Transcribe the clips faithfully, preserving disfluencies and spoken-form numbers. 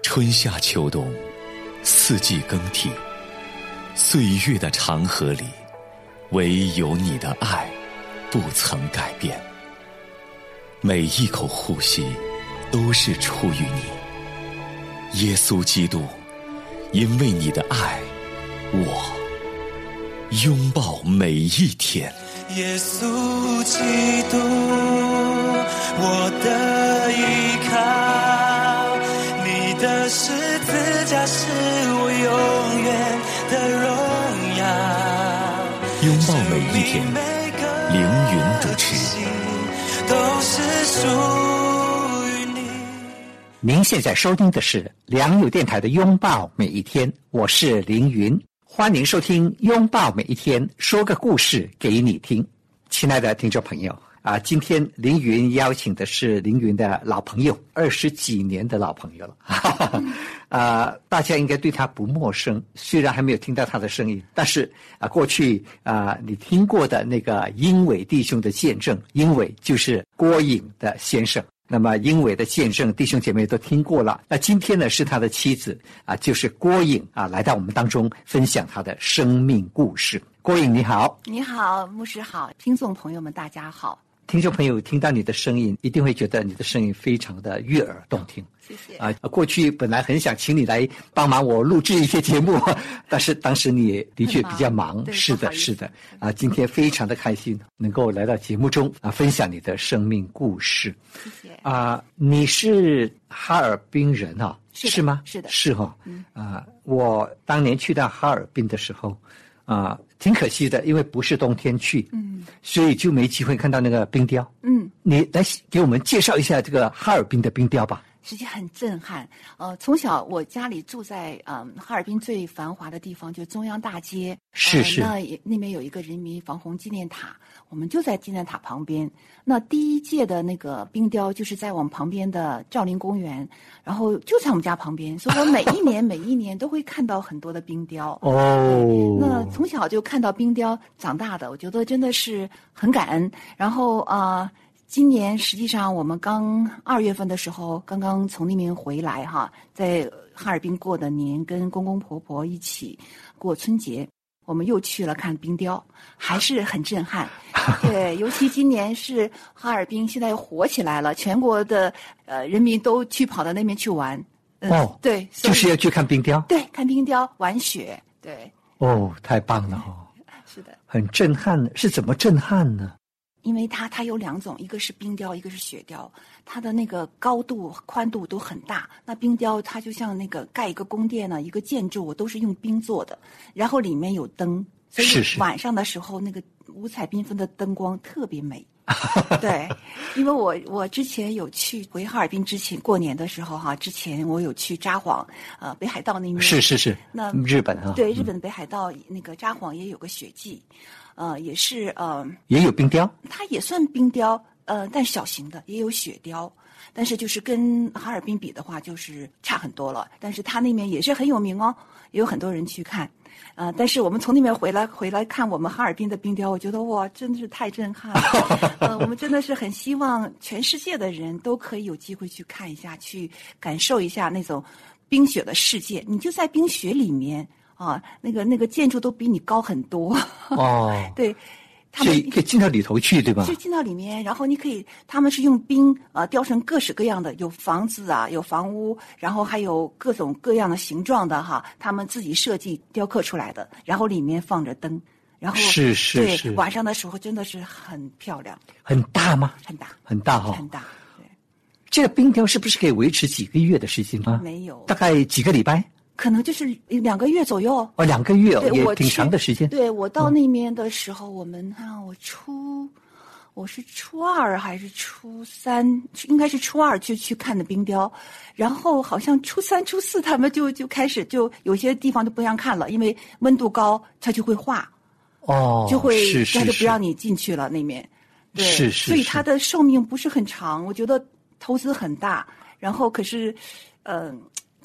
春夏秋冬，四季更替，岁月的长河里，唯有你的爱不曾改变。每一口呼吸都是出于你，耶稣基督，因为你的爱，我拥抱每一天。 耶稣基督，我的依靠，你的十字架是我永远的荣耀。 拥抱每一天，凌云主持。 都是属于你。 您现在收听的是良友电台的拥抱每一天，我是凌云，欢迎收听拥抱每一天，说个故事给你听。亲爱的听众朋友啊，今天凌云邀请的是凌云的老朋友，二十几年的老朋友了。啊，大家应该对他不陌生，虽然还没有听到他的声音，但是啊，过去啊，你听过的那个英伟弟兄的见证，英伟就是郭颖的先生。那么英伟的见证，弟兄姐妹都听过了。那今天呢，是他的妻子啊，就是郭颖啊，来到我们当中分享他的生命故事。郭颖你好。 你好，牧师好，听众朋友们大家好。 听众朋友听到你的声音，一定会觉得你的声音非常的悦耳动听。 谢谢啊！过去本来很想请你来帮忙我录制一些节目，但是当时你的确比较忙。是的，是的。啊，今天非常的开心能够来到节目中啊，分享你的生命故事。 谢谢。 啊，你是哈尔滨人啊？ 是是吗？ 是的， 是哈、哦。 嗯。 啊，我当年去到哈尔滨的时候，啊，挺可惜的，因为不是冬天去， 嗯， 所以就没机会看到那个冰雕。 嗯， 你来给我们介绍一下这个哈尔滨的冰雕吧。 实际很震撼。呃，从小我家里住在嗯、呃、哈尔滨最繁华的地方，就中央大街。 是是。 呃、那那边有一个人民防洪纪念塔，我们就在纪念塔旁边。那第一届的那个冰雕就是在我们旁边的兆麟公园，然后就在我们家旁边，所以我每一年每一年都会看到很多的冰雕。 哦。 那从小就看到冰雕长大的，我觉得真的是很感恩。然后啊。呃今年实际上我们刚二月份的时候，刚刚从那边回来哈，在哈尔滨过的年，跟公公婆婆一起过春节，我们又去了看冰雕，还是很震撼。对，尤其今年是哈尔滨现在又火起来了，全国的呃人民都去跑到那边去玩。 嗯、哦， 对， 就是要去看冰雕。 对，看冰雕，玩雪。对。 哦，太棒了哦。 是的。很震撼，是怎么震撼呢？ 因为它它有两种，一个是冰雕，一个是雪雕，它的那个高度宽度都很大。那冰雕它就像那个盖一个宫殿呢，一个建筑都是用冰做的，然后里面有灯，所以晚上的时候那个五彩缤纷的灯光特别美。对，因为我我之前有去回哈尔滨之前过年的时候哈，之前我有去札幌呃北海道那边。 是是是。 那日本啊。 对，日本北海道那个札幌也有个雪季。呃，也是呃， 也有冰雕， 它也算冰雕，呃，但小型的也有雪雕，但是就是跟哈尔滨比的话，就是差很多了。但是它那边也是很有名哦，也有很多人去看，呃，但是我们从那边回来回来看我们哈尔滨的冰雕，我觉得哇，真的是太震撼了。呃，我们真的是很希望全世界的人都可以有机会去看一下，去感受一下那种冰雪的世界。你就在冰雪里面。啊，那个那个建筑都比你高很多哦。 对，他们可以进到里头去，对吧？ 就进到里面，然后你可以，他们是用冰啊、呃、雕成各式各样的，有房子啊，有房屋，然后还有各种各样的形状的哈，他们自己设计雕刻出来的，然后里面放着灯，然后是是是， 对，晚上的时候真的是很漂亮。 很大吗？ 很大， 很大哈、哦， 很大。对， 这个冰雕是不是可以维持几个月的时间吗？ 没有， 大概几个礼拜。 可能就是两个月左右哦，两个月哦，也挺长的时间。 对，我到那边的时候，我们看、啊、我初，我是初二还是初三？应该是初二就去看的冰雕，然后好像初三、初四他们就就开始就有些地方就不让看了，因为温度高，它就会化， 哦， 就会是是他就不让你进去了那面。对， 是是， 所以它的寿命不是很长，我觉得投资很大，然后可是，嗯、呃。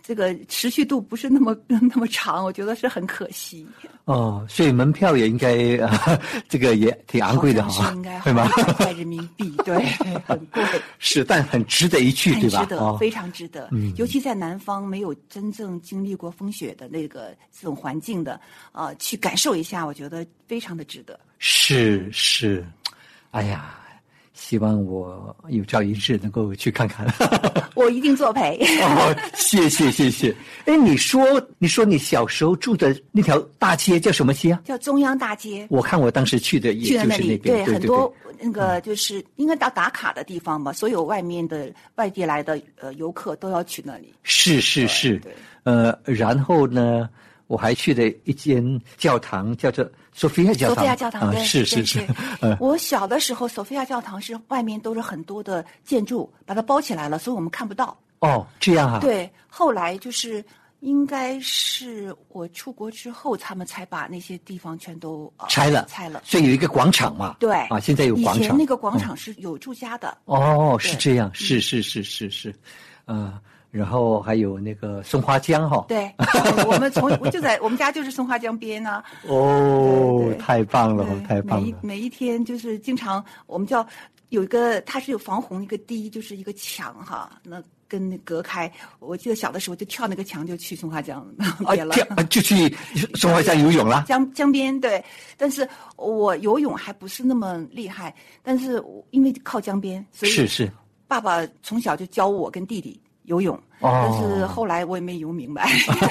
这个持续度不是那么那么长，我觉得是很可惜。 哦，所以门票也应该啊，这个也挺昂贵的哈， 应该对吗？ 在人民币，对，很贵。 是，但很值得一去，对吧？ 很值得， 哦、 非常值得。 嗯， 尤其在南方没有真正经历过风雪的那个这种环境的，呃，去感受一下，我觉得非常的值得。 是是，哎呀。希望我有朝一日能够去看看。 我一定作陪。 哦，谢谢谢谢。哎，你说你说你小时候住的那条大街叫什么街啊？ 叫中央大街。 我看我当时去的也就是那边， 去对, 对, 对很多那个就是、嗯、应该到打卡的地方吧，所有外面的外地来的呃游客都要去那里。 是是是， 对， 呃，然后呢，我还去了一间教堂，叫做索菲亚教堂。 索菲亚教堂， 啊、 对， 是是是。 呃，我小的时候，索菲亚教堂是外面都是很多的建筑，把它包起来了，所以我们看不到。 哦，这样啊。 对，后来就是应该是我出国之后，他们才把那些地方全都、呃、 拆了， 拆了。 所以有一个广场嘛。 对啊，现在有广场。 以前那个广场是有住家的。 嗯、哦，是这样，是是是是是，呃。然后还有那个松花江哈、哦， 对，我们从我就在我们家就是松花江边呢、啊。 哦， 对对太棒了，太棒了！ 每一每一天就是经常我们叫有一个，它是有防洪一个堤，就是一个墙哈，那跟那隔开。我记得小的时候就跳那个墙就去松花江边了， 啊、就去松花江游泳了。 江江边对，但是我游泳还不是那么厉害，但是因为靠江边，所以是是， 爸爸从小就教我跟弟弟游泳， 哦、 但是后来我也没游明白。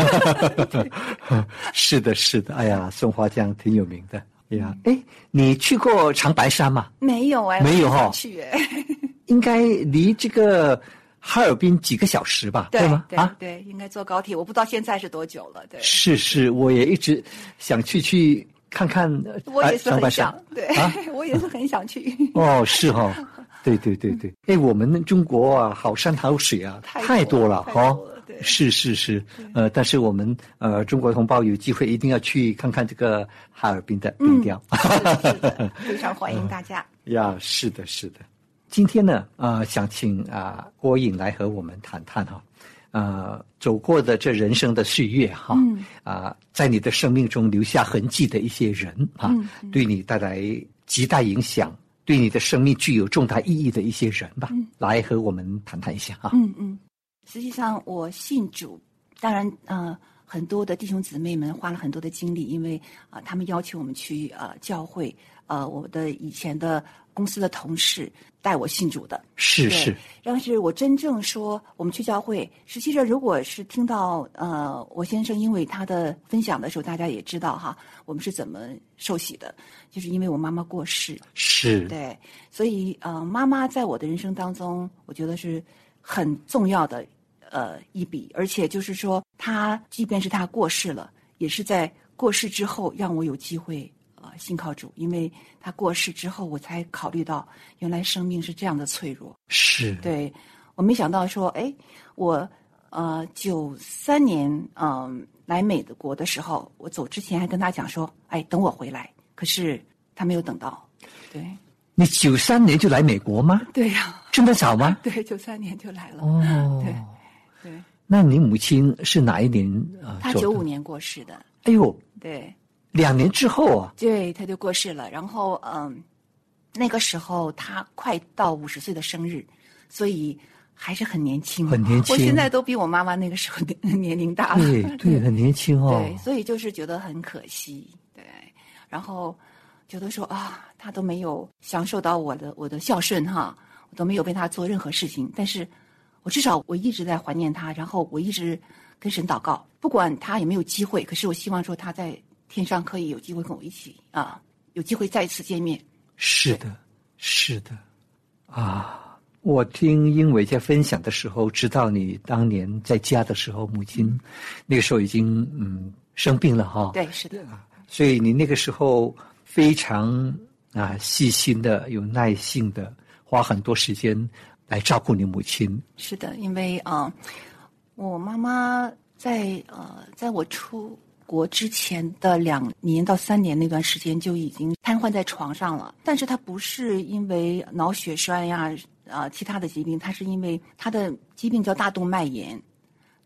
是的，是的，哎呀，松花江挺有名的。哎呀，哎，你去过长白山吗？ 没有哎， 没有哈、哦， 去哎， 应该离这个哈尔滨几个小时吧？ 对吗？ 对啊， 对，应该坐高铁，我不知道现在是多久了。对， 是是，我也一直想去去看看。 我也是很想， 呃、 对、 啊， 我也是很想去。 哦，是哈、哦。对对对对，哎，我们中国啊，好山好水啊，太多了哈。是是是，呃，但是我们呃中国同胞有机会一定要去看看这个哈尔滨的冰雕， 嗯、是, 是的，非常欢迎大家。 呀，是的，是的。今天呢，呃，想请啊、呃、郭颖来和我们谈谈哈，呃，走过的这人生的岁月哈， 嗯啊、呃，在你的生命中留下痕迹的一些人啊， 嗯嗯、 对你带来极大影响。对你的生命具有重大意义的一些人吧， 嗯、 来和我们谈谈一下啊。 嗯嗯，实际上我信主，当然呃，很多的弟兄姊妹们花了很多的精力，因为啊、呃，他们要求我们去呃教会，呃，我的以前的公司的同事带我信主的， 是是。 但是我真正说我们去教会，实际上如果是听到呃我先生因为他的分享的时候，大家也知道哈，我们是怎么受洗的，就是因为我妈妈过世， 是， 对，所以呃妈妈在我的人生当中，我觉得是很重要的呃一笔，而且就是说她即便是她过世了，也是在过世之后让我有机会呃信靠主，因为她过世之后，我才考虑到原来生命是这样的脆弱。 是， 对，我没想到说，哎，我呃九三年嗯、呃、来美国的时候，我走之前还跟他讲说，哎，等我回来，可是他没有等到。对， 你九三年就来美国吗？ 对呀、啊， 这么早吗？ 对，九三年就来了。 哦， 对对。 那你母亲是哪一年啊？ 她九五年过世的。 哎呦， 对， 两年之后啊。 对，她就过世了。然后嗯，那个时候她快到五十岁的生日，所以还是很年轻， 很年轻。 我现在都比我妈妈那个时候年龄大了。 对对，很年轻哦。 对，所以就是觉得很可惜。对，然后觉得说啊，她都没有享受到我的我的孝顺哈，我都没有为她做任何事情。但是我至少我一直在怀念她，然后我一直跟神祷告，不管她有没有机会，可是我希望说她在天上可以有机会跟我一起啊，有机会再一次见面。 是的，是的，啊，我听英伟在分享的时候，知道你当年在家的时候，母亲、嗯、那个时候已经嗯生病了哈。 对，是的。 所以你那个时候非常啊细心的、有耐性的，花很多时间来照顾你母亲。 是的，因为啊、呃，我妈妈在呃，在我出国之前的两年到三年那段时间就已经瘫痪在床上了，但是她不是因为脑血栓呀啊、呃、其他的疾病，她是因为她的疾病叫大动脉炎。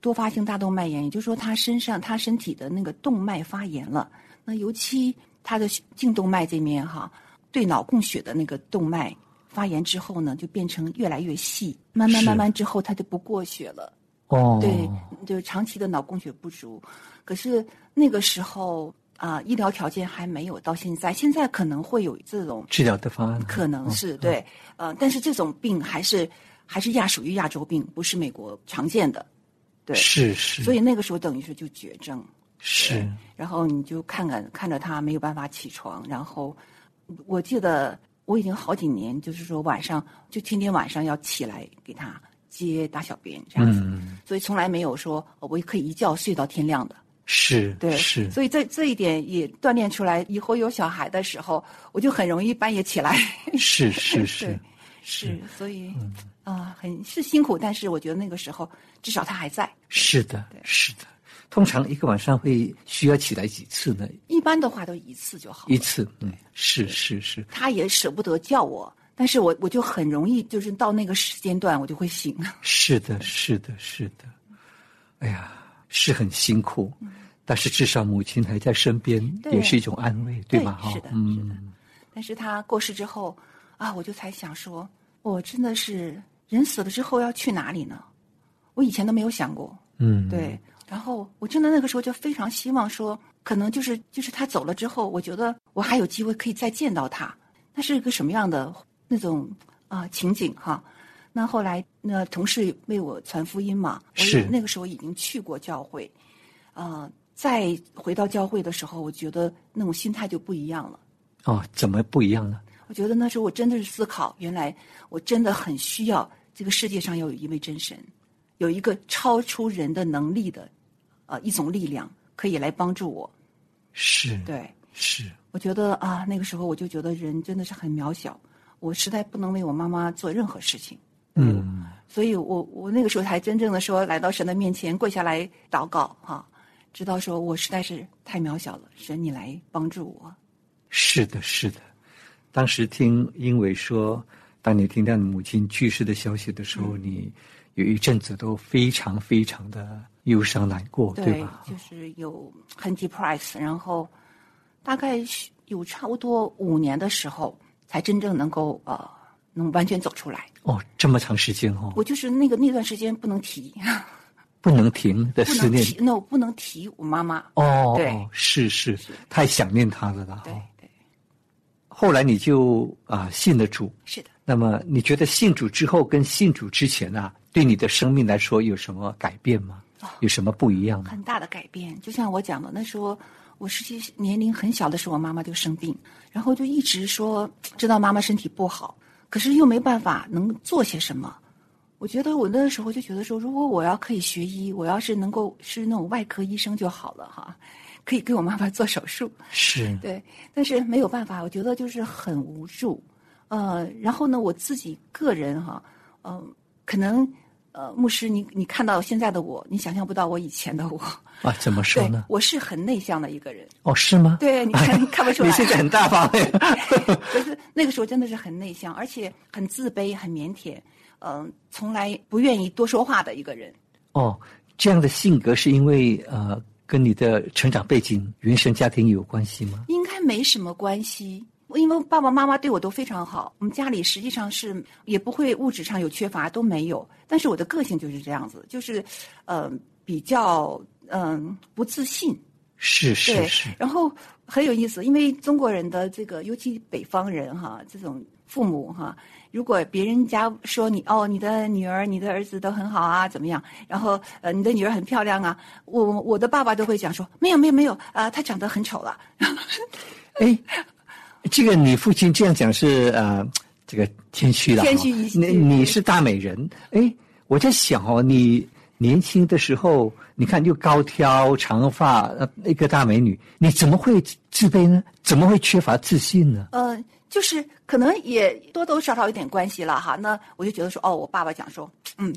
多发性大动脉炎，也就是说他身上他身体的那个动脉发炎了。那尤其他的颈动脉这边哈，对脑供血的那个动脉发炎之后呢，就变成越来越细，慢慢慢慢之后他就不过血了。 哦， 对，就是长期的脑供血不足。可是那个时候啊、呃，医疗条件还没有到现在，现在可能会有这种治疗的方案， 可能是、 哦、 对，呃，但是这种病还是还是亚属于亚洲病，不是美国常见的。对， 是是。 所以那个时候等于是就绝症。 是。 然后你就看看看着他没有办法起床，然后我记得我已经好几年，就是说晚上就天天晚上要起来给他接大小便这样子，嗯、所以从来没有说我可以一觉睡到天亮的。 是， 对， 是。 所以这这一点也锻炼出来，以后有小孩的时候，我就很容易半夜起来。 是是是是，所以啊、嗯呃，很是辛苦，但是我觉得那个时候至少他还在。 是的，是的。通常一个晚上会需要起来几次呢？ 一般的话都一次就好了。 一次，嗯，是是是。 他也舍不得叫我。但是我我就很容易，就是到那个时间段我就会醒。 是的，是的，是的。哎呀，是很辛苦，嗯、但是至少母亲还在身边，也是一种安慰，对吧？ 对，是的，嗯、是的。但是他过世之后啊，我就才想说，我真的是人死了之后要去哪里呢？我以前都没有想过。 嗯， 对。然后我真的那个时候就非常希望说，可能就是就是他走了之后，我觉得我还有机会可以再见到他。那是一个什么样的那种啊、呃、情景哈？那后来那同事为我传福音嘛， 是我那个时候已经去过教会，啊、呃，再回到教会的时候，我觉得那种心态就不一样了。 哦，怎么不一样呢？ 我觉得那时候我真的是思考，原来我真的很需要这个世界上要有一位真神，有一个超出人的能力的，呃，一种力量可以来帮助我。 是， 对， 是。 我觉得啊，那个时候我就觉得人真的是很渺小，我实在不能为我妈妈做任何事情。 嗯， 所以我我那个时候才真正的说来到神的面前跪下来祷告哈、啊，知道说我实在是太渺小了，神你来帮助我。 是的，是的。当时听英伟说，当你听到你母亲去世的消息的时候，嗯、你有一阵子都非常非常的忧伤难过， 对, 对吧？ 就是有很 depressed， 然后大概有差不多五年的时候，才真正能够呃能完全走出来。 哦，这么长时间哦！ 我就是那个那段时间不能提， 不能停的思念。 那我不能提我妈妈。 哦， 对， 哦是是，是太想念她了啦。 对对。 后来你就啊、呃、信了主。 是的。 那么你觉得信主之后跟信主之前啊，对你的生命来说有什么改变吗？哦、有什么不一样吗？ 很大的改变。就像我讲的，那时候我实际年龄很小的时候，我妈妈就生病，然后就一直说知道妈妈身体不好，可是又没办法能做些什么。我觉得我那时候就觉得说，如果我要可以学医，我要是能够是那种外科医生就好了哈，可以给我妈妈做手术。 是。 对，但是没有办法，我觉得就是很无助。呃，然后呢，我自己个人哈，嗯、呃，可能呃，牧师你你看到现在的我，你想象不到我以前的我啊，怎么说呢？ 我是很内向的一个人。 哦，是吗？ 对，你看你看不出来。 你现在很大方。 可是那个时候真的是很内向，而且很自卑、很腼腆，嗯、呃，从来不愿意多说话的一个人。 哦，这样的性格是因为呃，跟你的成长背景、原生家庭有关系吗？ 应该没什么关系。因为爸爸妈妈对我都非常好，我们家里实际上是也不会物质上有缺乏，都没有。但是我的个性就是这样子，就是呃比较嗯、呃、不自信。 是是是。 然后很有意思，因为中国人的这个，尤其北方人哈，这种父母哈，如果别人家说你哦，你的女儿、你的儿子都很好啊，怎么样？然后呃，你的女儿很漂亮啊，我我的爸爸都会讲说没有没有没有啊、呃，她长得很丑了。 哎。这个你父亲这样讲是呃，这个谦虚了。 谦虚一些。 你你是大美人，哎，我在想哦，你年轻的时候，你看又高挑长发，呃，一个大美女，你怎么会自卑呢？怎么会缺乏自信呢？ 呃，就是可能也多多少少有点关系了哈。那我就觉得说，哦，我爸爸讲说，嗯，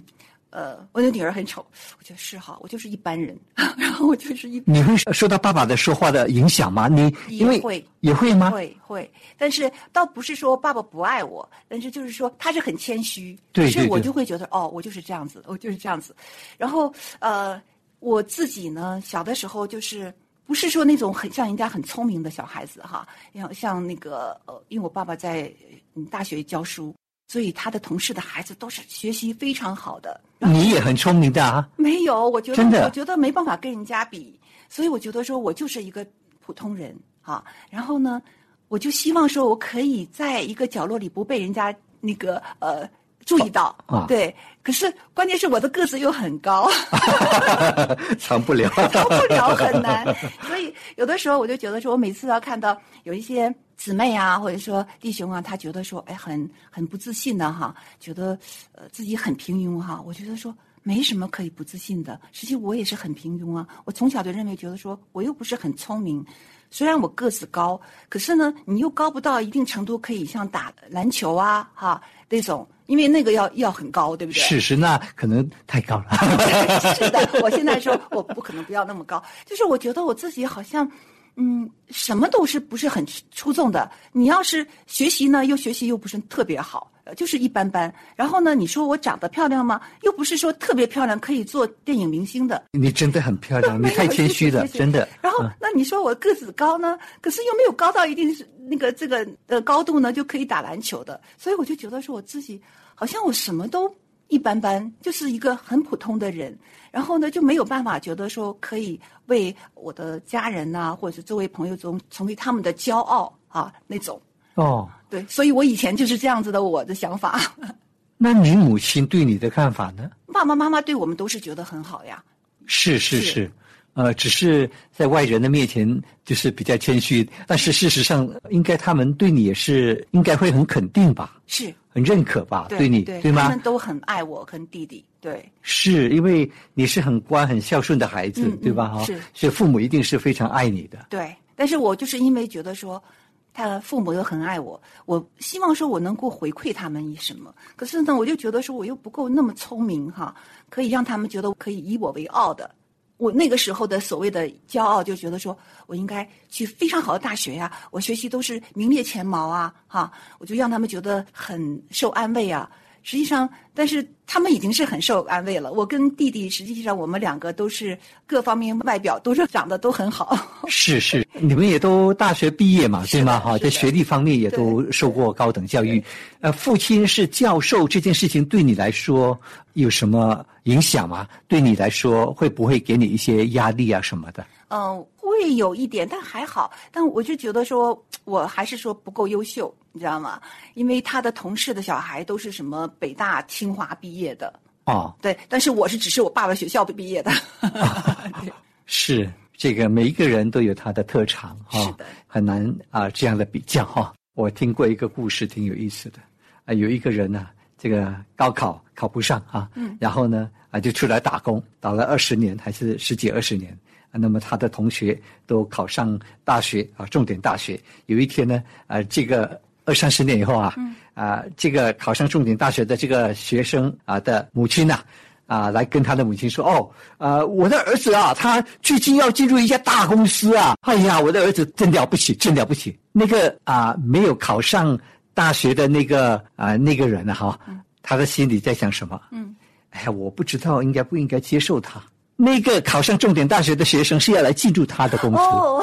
呃，我的女儿很丑，我觉得是哈，我就是一般人，然后我就是一。 你会受到爸爸的说话的影响吗？你因为也会也会吗？ 会会，但是倒不是说爸爸不爱我，但是就是说他是很谦虚， 对对对， 是我就会觉得哦，我就是这样子，我就是这样子。然后呃，我自己呢，小的时候就是不是说那种很像人家很聪明的小孩子哈，像像那个呃，因为我爸爸在嗯大学教书。所以他的同事的孩子都是学习非常好的， 你也很聪明的啊？ 没有，我觉得真的， 我觉得没办法跟人家比，所以我觉得说我就是一个普通人啊。然后呢，我就希望说我可以在一个角落里不被人家那个呃注意到， 啊、 对。可是关键是我的个子又很高， 藏不了， 藏不了，很难。所以有的时候我就觉得说，我每次要看到有一些姊妹啊，或者说弟兄啊，他觉得说，哎，很很不自信的哈，觉得呃自己很平庸哈。我觉得说没什么可以不自信的，实际我也是很平庸啊。我从小就认为，觉得说我又不是很聪明，虽然我个子高，可是呢，你又高不到一定程度，可以像打篮球啊哈那种。因为那个要要很高，对不对？ 事实那可能太高了。 是的，我现在说我不可能不要那么高，就是我觉得我自己好像，嗯，什么都是不是很出众的。你要是学习呢，又学习又不是特别好，就是一般般。然后呢，你说我长得漂亮吗？又不是说特别漂亮，可以做电影明星的。 你真的很漂亮，你太谦虚了，真的。 然后，那你说我个子高呢？可是又没有高到一定是那个这个呃高度呢，就可以打篮球的。所以我就觉得说我自己。好像我什么都一般般，就是一个很普通的人，然后呢就没有办法觉得说可以为我的家人呐、啊，或者是周围朋友中成为他们的骄傲啊那种。 哦， 对，所以我以前就是这样子的，我的想法。 那你母亲对你的看法呢？ 爸爸妈妈对我们都是觉得很好呀。 是是是。是呃，只是在外人的面前就是比较谦虚，但是事实上，应该他们对你也是应该会很肯定吧？ 是， 很认可吧？ 对, 对你对, 对吗？ 他们都很爱我跟弟弟，对， 是因为你是很乖、很孝顺的孩子， 嗯、 对吧？哈、 嗯，是， 所以父母一定是非常爱你的。 对，但是我就是因为觉得说，他父母又很爱我，我希望说我能够回馈他们以什么？可是呢，我就觉得说我又不够那么聪明哈，可以让他们觉得可以以我为傲的。我那个时候的所谓的骄傲，就觉得说我应该去非常好的大学呀、啊，我学习都是名列前茅啊，哈，我就让他们觉得很受安慰啊。实际上，但是他们已经是很受安慰了。我跟弟弟，实际上我们两个都是各方面外表都是长得都很好。 是是，你们也都大学毕业嘛，对吗？哈，在学历方面也都受过高等教育。呃，父亲是教授这件事情对你来说有什么影响吗？对你来说会不会给你一些压力啊什么的？ 嗯，会有一点，但还好。但我就觉得说，我还是说不够优秀，你知道吗？因为他的同事的小孩都是什么北大、清华毕业的。 哦， 对，但是我是只是我爸爸学校毕业的。对， 是这个每一个人都有他的特长哈、 是的， 很难啊、呃、这样的比较哈。我听过一个故事，挺有意思的啊、呃，有一个人呢、啊，这个高考考不上啊，嗯，然后呢啊就出来打工，打了二十年还是十几二十年。那么他的同学都考上大学啊，重点大学。有一天呢，啊，这个二三十年以后啊，嗯、啊，这个考上重点大学的这个学生啊的母亲呐、啊，啊，来跟他的母亲说：“哦，呃，我的儿子啊，他最近要进入一家大公司啊，哎呀，我的儿子真了不起，真了不起。”那个啊，没有考上大学的那个啊那个人啊，哈、嗯，他的心里在想什么？嗯，哎呀，我不知道应该不应该接受他。那个考上重点大学的学生是要来进驻他的公司。哦，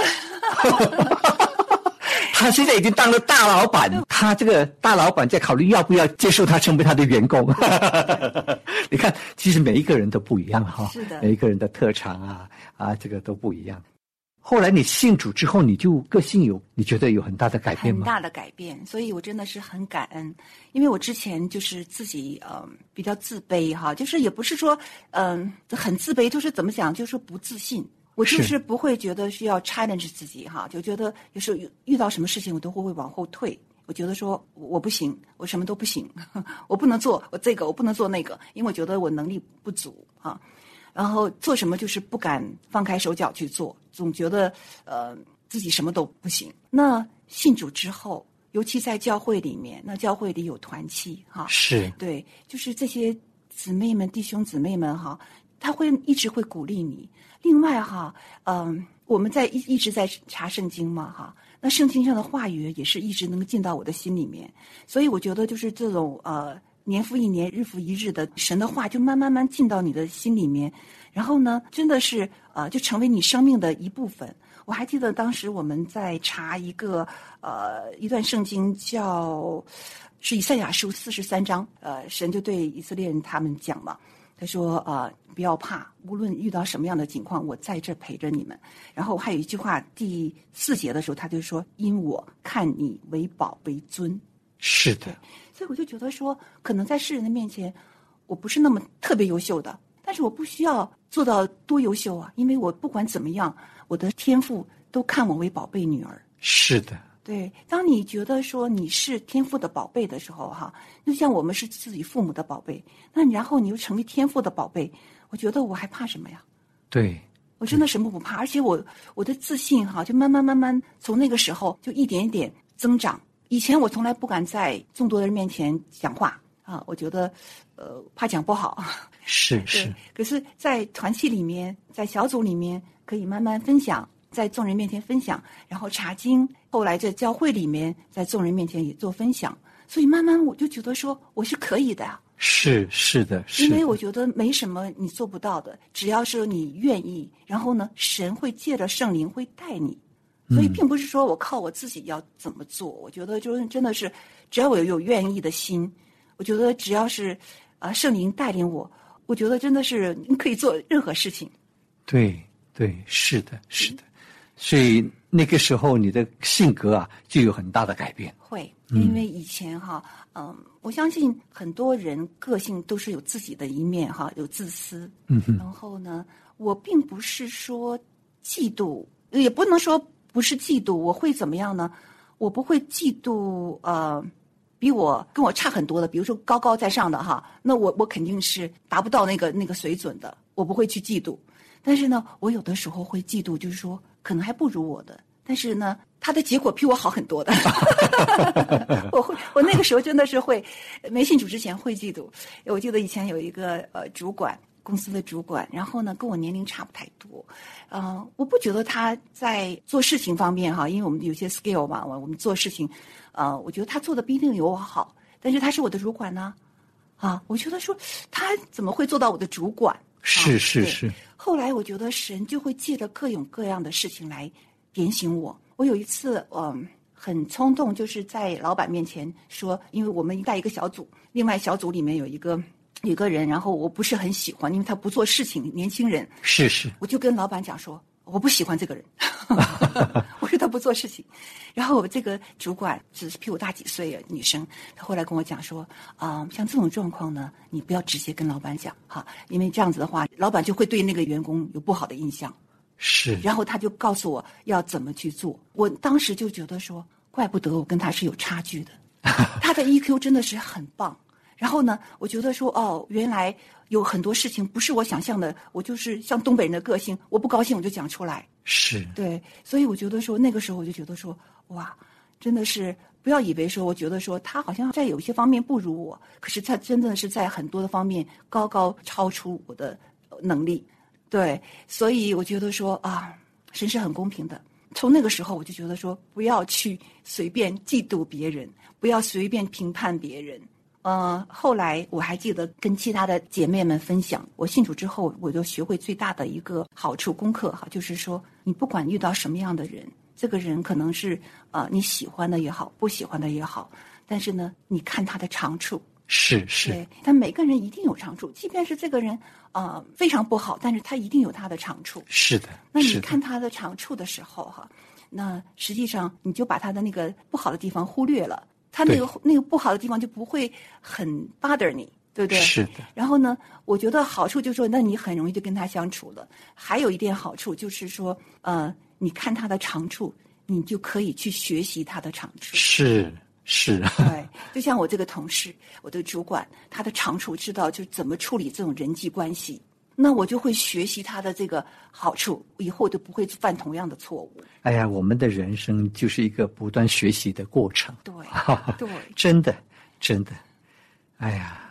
他现在已经当了大老板，他这个大老板在考虑要不要接受他成为他的员工。你看，其实每一个人都不一样哈， 是的， 每一个人的特长啊啊，这个都不一样。后来你信主之后，你就个性有，你觉得有很大的改变吗？ 很大的改变，所以我真的是很感恩，因为我之前就是自己嗯、呃、比较自卑哈，就是也不是说嗯、呃、很自卑，就是怎么讲，就是不自信。我就是不会觉得需要 challenge 自己哈，就觉得有时候遇到什么事情我都会往后退。我觉得说我不行，我什么都不行，我不能做我这个，我不能做那个，因为我觉得我能力不足啊。然后做什么就是不敢放开手脚去做，总觉得呃自己什么都不行。那信主之后，尤其在教会里面，那教会里有团契哈， 是对，就是这些姊妹们、弟兄姊妹们哈，他会一直会鼓励你。另外哈，嗯，我们在一一直在查圣经嘛哈，那圣经上的话语也是一直能够进到我的心里面，所以我觉得就是这种呃年复一年、日复一日的神的话，就慢慢慢进到你的心里面，然后呢，真的是呃就成为你生命的一部分。我还记得当时我们在查一个呃一段圣经叫是以赛亚书四十三章，呃，神就对以色列人他们讲嘛，他说呃不要怕，无论遇到什么样的情况，我在这陪着你们。然后还有一句话，第四节的时候，他就说因我看你为宝为尊。 是的， 所以我就觉得说，可能在世人的面前，我不是那么特别优秀的，但是我不需要做到多优秀啊，因为我不管怎么样，我的天父都看我为宝贝女儿。 是的， 对，当你觉得说你是天父的宝贝的时候哈，就像我们是自己父母的宝贝，那然后你又成为天父的宝贝，我觉得我还怕什么呀？ 对， 我真的什么不怕，而且我我的自信哈，就慢慢慢慢从那个时候就一点一点增长。以前我从来不敢在众多人面前讲话啊，我觉得呃怕讲不好。 是是， 可是在团契里面，在小组里面可以慢慢分享，在众人面前分享，然后查经，后来在教会里面在众人面前也做分享，所以慢慢我就觉得说我是可以的呀。 是是的，是的， 因为我觉得没什么你做不到的，只要是你愿意，然后呢，神会借着圣灵会带你。所以并不是说我靠我自己要怎么做，我觉得就是真的是，只要我有愿意的心，我觉得只要是啊、呃、圣灵带领我，我觉得真的是你可以做任何事情。 对对，是的，是的。所以那个时候你的性格啊就有很大的改变。 会，因为以前哈，嗯、呃，我相信很多人个性都是有自己的一面哈，有自私。 嗯哼。 然后呢，我并不是说嫉妒，也不能说。不是嫉妒，我会怎么样呢？我不会嫉妒呃，比我跟我差很多的，比如说高高在上的哈，那我我肯定是达不到那个那个水准的，我不会去嫉妒。但是呢，我有的时候会嫉妒，就是说可能还不如我的，但是呢，他的结果比我好很多的。我会，我那个时候真的是会，没信主之前会嫉妒。我记得以前有一个呃主管。公司的主管，然后呢，跟我年龄差不太多，呃，我不觉得他在做事情方面哈，因为我们有些 skill 嘛，我我们做事情，呃，我觉得他做的不一定有我好，但是他是我的主管呢，啊，我觉得说他怎么会做到我的主管？ 是是是。 后来我觉得神就会借着各种各样的事情来点醒我。我有一次，嗯、呃，很冲动，就是在老板面前说，因为我们带一个小组，另外小组里面有一个。有个人，然后我不是很喜欢，因为他不做事情，年轻人。 是是。 我就跟老板讲说，我不喜欢这个人。我说他不做事情。然后我这个主管只是比我大几岁女生，她后来跟我讲说，啊、呃，像这种状况呢，你不要直接跟老板讲哈，因为这样子的话，老板就会对那个员工有不好的印象。 是。 然后他就告诉我要怎么去做。我当时就觉得说，怪不得我跟他是有差距的。他的 E Q 真的是很棒。然后呢，我觉得说，哦，原来有很多事情不是我想象的，我就是像东北人的个性，我不高兴我就讲出来。 是。 对，所以我觉得说，那个时候我就觉得说，哇，真的是不要以为说，我觉得说他好像在有些方面不如我，可是他真的是在很多的方面高高超出我的能力。对，所以我觉得说啊，神是很公平的。从那个时候我就觉得说，不要去随便嫉妒别人，不要随便评判别人。呃，后来我还记得跟其他的姐妹们分享，我信主之后，我就学会最大的一个好处功课哈，就是说，你不管遇到什么样的人，这个人可能是呃你喜欢的也好，不喜欢的也好，但是呢，你看他的长处。 是是。 对，但每个人一定有长处，即便是这个人呃非常不好，但是他一定有他的长处。 是的。 那你看他的长处的时候哈，那实际上你就把他的那个不好的地方忽略了。他那个那个不好的地方就不会很 bother 你，对不对？ 是的。 然后呢，我觉得好处就是说，那你很容易就跟他相处了。还有一点好处就是说，呃，你看他的长处，你就可以去学习他的长处。 是是。 对，就像我这个同事，我的主管，他的长处知道就怎么处理这种人际关系。那我就会学习他的这个好处，以后就不会犯同样的错误。 哎呀，我们的人生就是一个不断学习的过程。 对对， 真的真的。哎呀，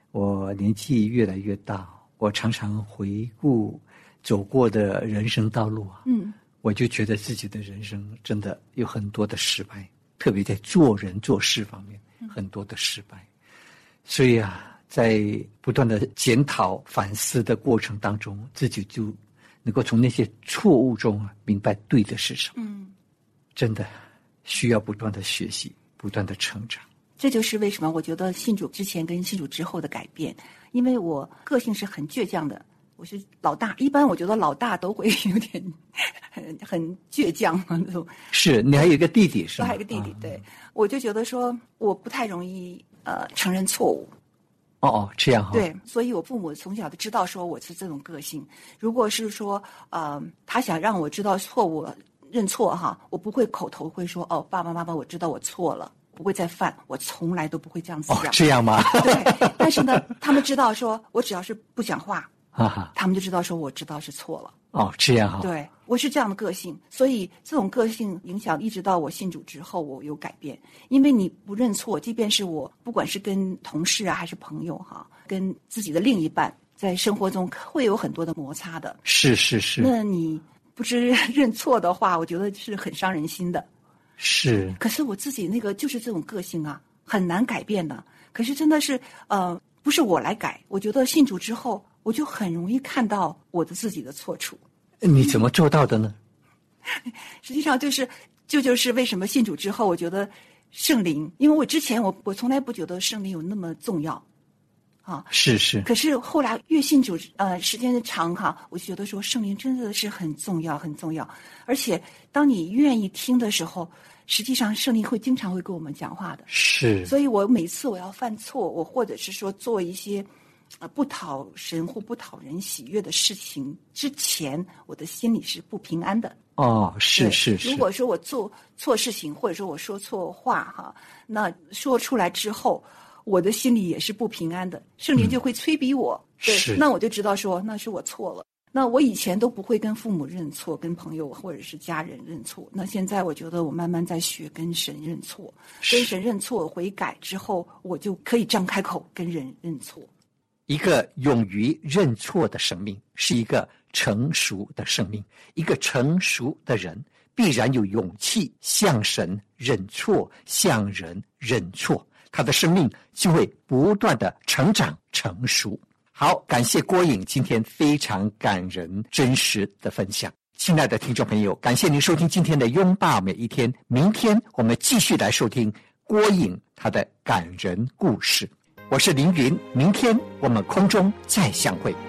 我年纪越来越大，我常常回顾走过的人生道路啊， 嗯， 我就觉得自己的人生真的有很多的失败，特别在做人做事方面很多的失败。所以啊，在不断的检讨反思的过程当中，自己就能够从那些错误中啊明白对的是什么。 嗯， 真的需要不断的学习，不断的成长。 这就是为什么我觉得信主之前跟信主之后的改变，因为我个性是很倔强的，我是老大，一般我觉得老大都会有点很很倔强那种。 是你还有一个弟弟是我吗？ 还有一个弟弟， 啊、 对，我就觉得说我不太容易呃承认错误。 哦哦，这样哈、哦。 对，所以我父母从小就知道说我是这种个性。如果是说呃他想让我知道错误认错哈，我不会口头会说哦爸爸妈妈我知道我错了。不会再犯，我从来都不会这样子讲。 哦，这样吗？ 对，但是呢，他们知道说，我只要是不讲话， 哈哈， 他们就知道说我知道是错了。 哦，这样哈、哦。 对，我是这样的个性，所以这种个性影响一直到我信主之后，我有改变。因为你不认错，即便是我，不管是跟同事啊，还是朋友哈，跟自己的另一半，在生活中会有很多的摩擦的。 是是是。 那你不知认错的话，我觉得是很伤人心的。 是， 可是我自己那个就是这种个性啊，很难改变的。可是真的是，呃，不是我来改。我觉得信主之后，我就很容易看到我的自己的错处。 你怎么做到的呢？ 实际上就是，这就, 就是为什么信主之后，我觉得圣灵，因为我之前我我从来不觉得圣灵有那么重要，啊， 是是。 可是后来越信主，呃，时间的长哈，我就觉得说圣灵真的是很重要，很重要。而且当你愿意听的时候，实际上圣灵会经常会跟我们讲话的。 是。 所以我每次我要犯错，我或者是说做一些呃不讨神或不讨人喜悦的事情之前，我的心里是不平安的。 哦，是是是。 如果说我做错事情，或者说我说错话哈，那说出来之后，我的心里也是不平安的，圣灵就会催逼我， 嗯、 对， 是， 那我就知道说那是我错了。那我以前都不会跟父母认错，跟朋友或者是家人认错。那现在我觉得我慢慢在学跟神认错，跟神认错悔改之后，我就可以张开口跟人认错。 一个勇于认错的生命是一个成熟的生命，一个成熟的人必然有勇气向神认错，向人认错，他的生命就会不断的成长成熟。好，感谢郭颖今天非常感人真实的分享。亲爱的听众朋友，感谢您收听今天的拥抱每一天，明天我们继续来收听郭颖他的感人故事。我是凌云，明天我们空中再相会。